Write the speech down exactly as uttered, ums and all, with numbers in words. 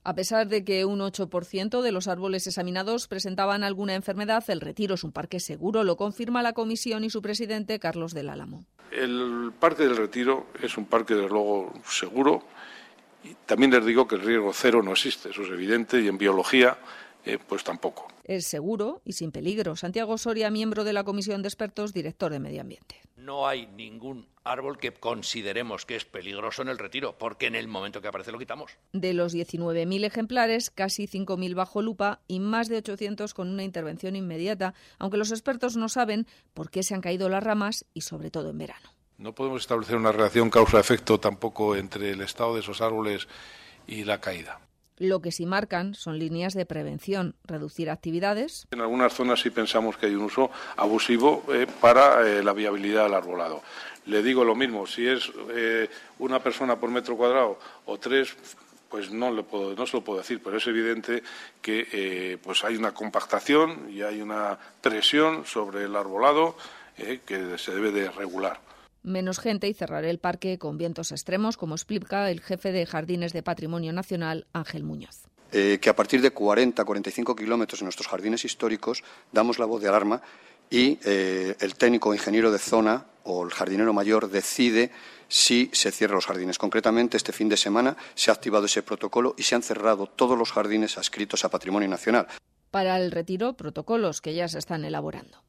A pesar de que un ocho por ciento de los árboles examinados presentaban alguna enfermedad, el Retiro es un parque seguro, lo confirma la comisión y su presidente, Carlos del Álamo. El Parque del Retiro es un parque, desde luego, seguro. Y también les digo que el riesgo cero no existe, eso es evidente, y en biología, eh, pues tampoco. Es seguro y sin peligro. Santiago Soria, miembro de la comisión de expertos, director de Medio Ambiente. No hay ningún árbol que consideremos que es peligroso en el Retiro, porque en el momento que aparece lo quitamos. De los diecinueve mil ejemplares, casi cinco mil bajo lupa y más de ochocientos con una intervención inmediata, aunque los expertos no saben por qué se han caído las ramas y sobre todo en verano. No podemos establecer una relación causa-efecto tampoco entre el estado de esos árboles y la caída. Lo que sí marcan son líneas de prevención, reducir actividades. En algunas zonas sí pensamos que hay un uso abusivo eh, para eh, la viabilidad del arbolado. Le digo lo mismo, si es eh, una persona por metro cuadrado o tres, pues no, le puedo, no se lo puedo decir, pero es evidente que eh, pues hay una compactación y hay una presión sobre el arbolado eh, que se debe de regular. Menos gente y cerrar el parque con vientos extremos, como explica el jefe de Jardines de Patrimonio Nacional, Ángel Muñoz. Eh, que a partir de cuarenta a cuarenta y cinco kilómetros en nuestros jardines históricos damos la voz de alarma y eh, el técnico o ingeniero de zona o el jardinero mayor decide si se cierran los jardines. Concretamente, este fin de semana se ha activado ese protocolo y se han cerrado todos los jardines adscritos a Patrimonio Nacional. Para el Retiro, protocolos que ya se están elaborando.